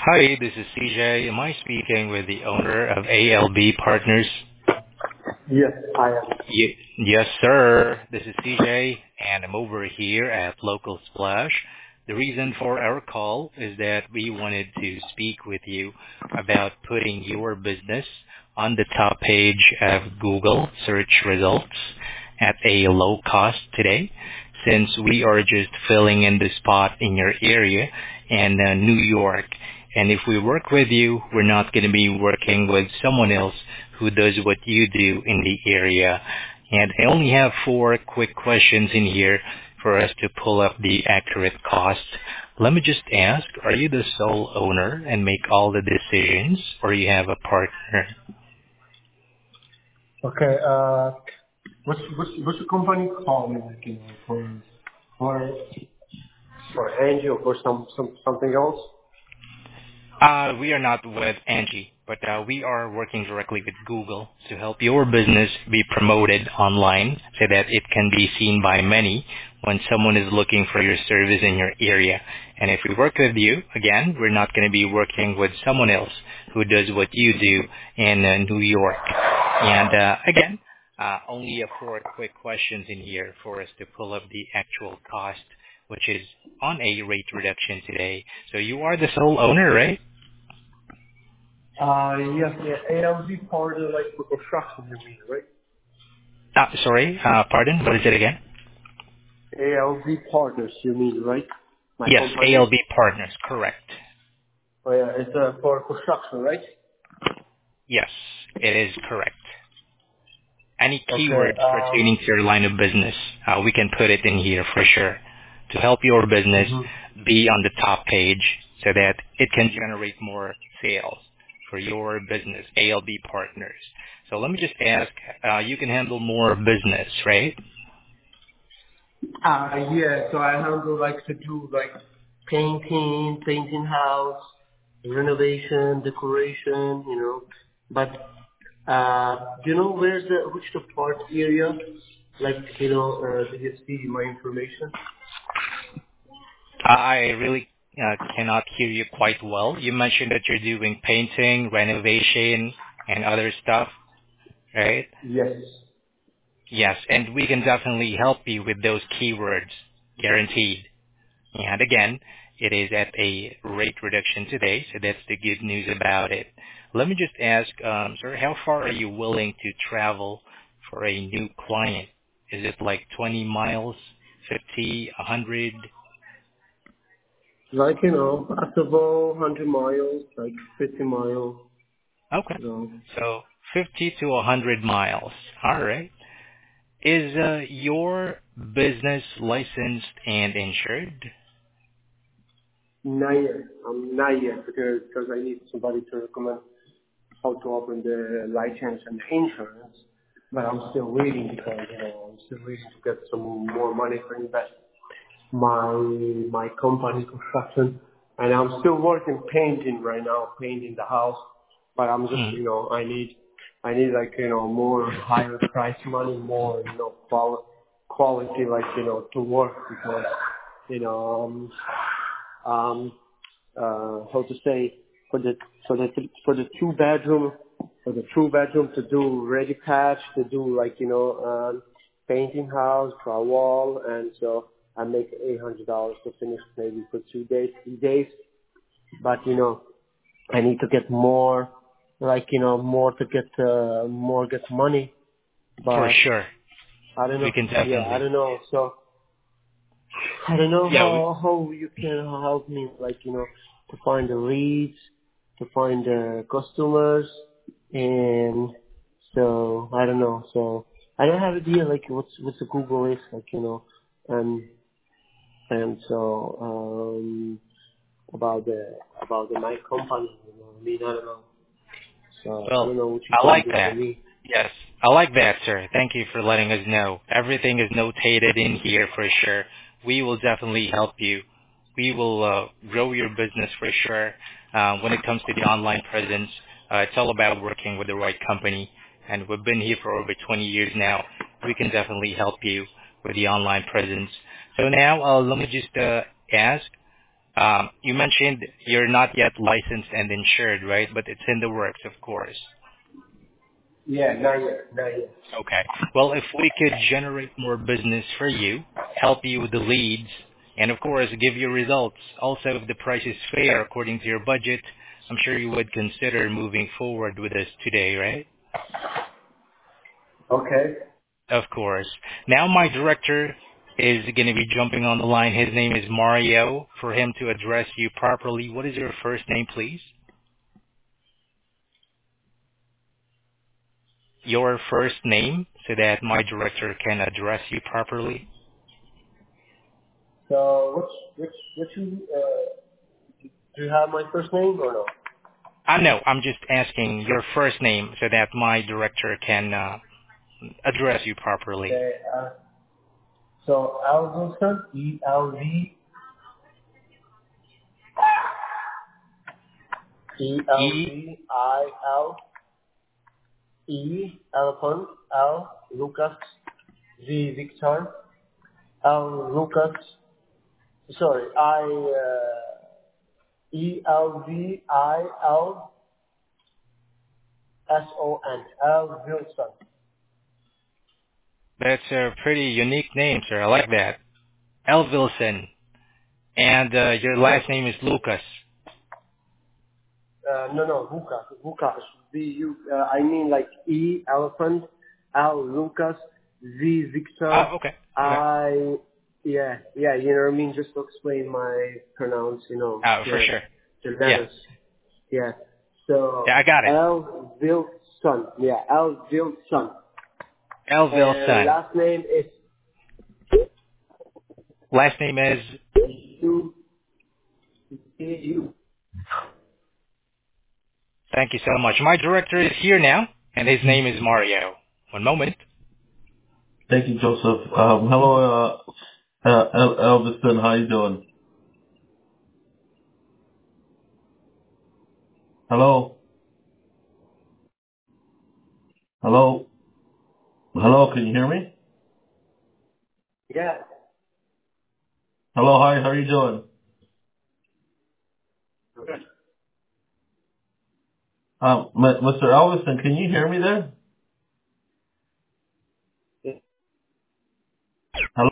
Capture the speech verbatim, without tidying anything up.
Hi, this is C J. Am I speaking with the owner of A L B Partners? Yes, I am. Ye- yes, sir. This is C J, and I'm over here at Local Splash. The reason for our call is that we wanted to speak with you about putting your business on the top page of Google search results at a low cost today, since we are just filling in the spot in your area and uh, New York. And if we work with you, we're not going to be working with someone else who does what you do in the area. And I only have four quick questions in here for us to pull up the accurate cost. Let me just ask, are you the sole owner and make all the decisions, or you have a partner? Okay, uh, what's, what's, what's the company called, like, you know, for, for, for Angie or for some, some, something else? Uh, we are not with Angie, but uh, we are working directly with Google to help your business be promoted online so that it can be seen by many when someone is looking for your service in your area. And if we work with you, again, we're not going to be working with someone else who does what you do in uh, New York. And uh, again, uh, only uh, four quick questions in here for us to pull up the actual cost, which is on a rate reduction today. So you are the sole owner, right? Uh, yes, yeah, A L Z part of, like, for construction, you mean, right? Uh, sorry, uh, pardon, what is it again? A L Z Partners, you mean, right? My Yes, company? A L B Partners, correct. Oh, yeah, it's, uh, for construction, right? Yes, it is correct. Any Okay, keywords um, pertaining to your line of business, uh, we can put it in here for sure to help your business hmm be on the top page so that it can generate more sales for your business, A L B Partners. So let me just ask, uh, you can handle more business, right? uh, yeah, so I handle, like, to do, like, painting, painting house, renovation, decoration, you know, but Uh, do you know where's the, which the park area? Like, you know, uh, did you see my information? I I really uh, cannot hear you quite well. You mentioned that you're doing painting, renovation, and other stuff, right? Yes. Yes, and we can definitely help you with those keywords, guaranteed. And again, it is at a rate reduction today, so that's the good news about it. Let me just ask, um, sir, how far are you willing to travel for a new client? Is it like twenty miles, fifty, one hundred? Like, you know, possible one hundred miles, like fifty miles, Okay. you know. So fifty to one hundred miles. All right. Is uh, your business licensed and insured? Not yet. I'm not yet because, because I need somebody to recommend how to open the license and insurance. But I'm still waiting because, you know, I'm still waiting to get some more money for invest my my company construction, and I'm still working painting right now, painting the house. But I'm just, Hmm. you know, I need I need like, you know, more higher price money, more, you know, quali- quality, like, you know, to work because, you know, um, um, uh, how to say, for the for the for the two bedroom for the two bedroom to do ready patch, to do like, you know, um, painting house, drywall, and so I make eight hundred dollars to finish maybe for two days, three days. But, you know, I need to get more, like, you know, more to get uh, more get money. For But sure. I don't We know. can Yeah, I definitely. don't know. So I don't know Yeah, we, how how you can help me, like, you know, to find the leads, to find the customers, and so I don't know. So I don't have idea like what's what's the Google is, like, you know, and and so um about the about the my company, you know. I mean, I don't know. So I well, don't know what you I can like do for that. me. Yes, I like that, sir. Thank you for letting us know. Everything is notated in here for sure. We will definitely help you. We will uh, grow your business for sure. Uh, when it comes to the online presence, uh, it's all about working with the right company. And we've been here for over twenty years now. We can definitely help you with the online presence. So now, uh, let me just uh, ask, Um, you mentioned you're not yet licensed and insured, right? But it's in the works, of course. Yeah, not yet, not yet. Okay. Well, if we could generate more business for you, help you with the leads, and of course give you results, also if the price is fair according to your budget, I'm sure you would consider moving forward with us today, right? Okay. Of course. Now my director is going to be jumping on the line. His name is Mario. For him to address you properly, what is your first name, please? Your first name, so that my director can address you properly. So, which, which, which you, uh, do you have my first name or no? I know, I'm just asking your first name so that my director can uh, address you properly. Okay, uh, so Alvilson, E L V, E L E, V I L, E, elephant, L, Lucas, V, Victor, L, Lucas, sorry, I, uh, E L V I L S O N, L, Wilson. that's a pretty unique name, sir. I like that. Elvilson. And uh, your last name is Lucas. Uh, no, no, Lucas, Lucas, V, U, uh, I mean like E, elephant, L, Lucas, V, Victor, Oh, okay. Okay. I, yeah, yeah, you know what I mean, just to explain my pronounce, you know, Oh, for the, sure. the Yeah. letters, yeah. So, Yeah, I got it. L, Wilson, yeah, L, Wilson. And Elvilson. last name is Last name is... U, U. Thank you so much. My director is here now, and his name is Mario. One moment. Thank you, Joseph. Um, hello, uh, uh, El- Elviston. How you doing? Hello? Hello? Hello, can you hear me? Yeah. Hello, hi, how are you doing? Um, M- Mister Elviston, can you hear me there? Yeah. Hello?